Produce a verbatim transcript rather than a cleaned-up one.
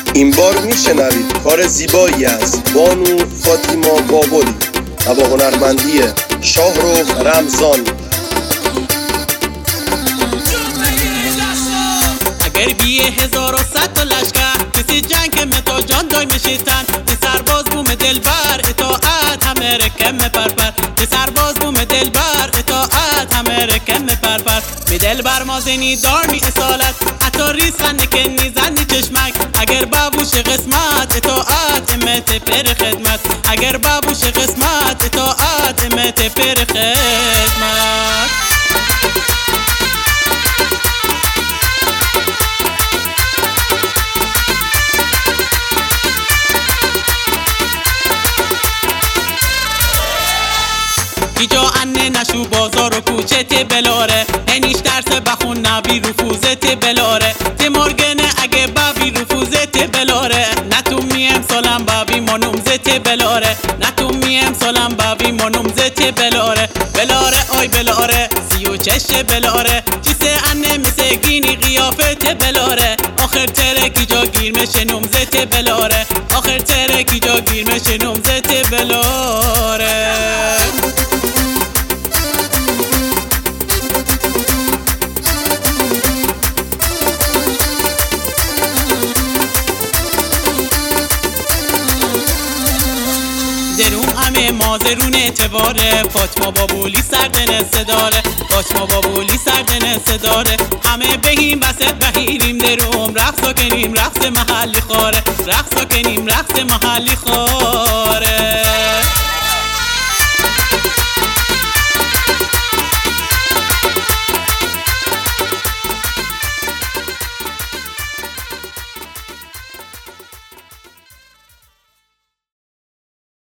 این بار میشنوید کار زیبایی از بانو فاطیما بابلی و با هنرمندی شاهرخ رمضان. اگر بیه هزار و صد تا لشکر کسی جنگ که متا جان دای میشیتن تی سرباز بوم دلبر اطاعت همه رکم پرپر تی سرباز بوم دلبر اطاعت همه رکم پرپر می دلبر مازنی دارنی اصالت اتا ریز خنده کنی زنی چشمک اگر بابوش قسمت اطاعت امت پر خدمت اگر بابوش قسمت اطاعت امت پر خدمت. ایجا انه نشو بازار و کوچه تی بلاره انیش درس بخون نبی رفوزه تی بلاره تی مرگنه اگه بابی رفوزه تی بلاره نتو میم سالم بابی منومزه تی بلاره نتو میم سالم بابی منومزه تی بلاره بلاره آی بلاره سیو چشه بلاره چیسه انه مثل گینی قیافه تی بلاره آخر تره کی جا گیر میشه نومزه تی بلاره آخر تره کی جا گیر میشه نومزه تی بلاره. درون همه مازرون اعتباره فاطمه بابولی سردن صداره فاطمه بابولی سردن صداره همه بهیم بسط بهیریم دروم رقصا کنیم رقص محلی خاره رقصا کنیم رقص محلی خاره.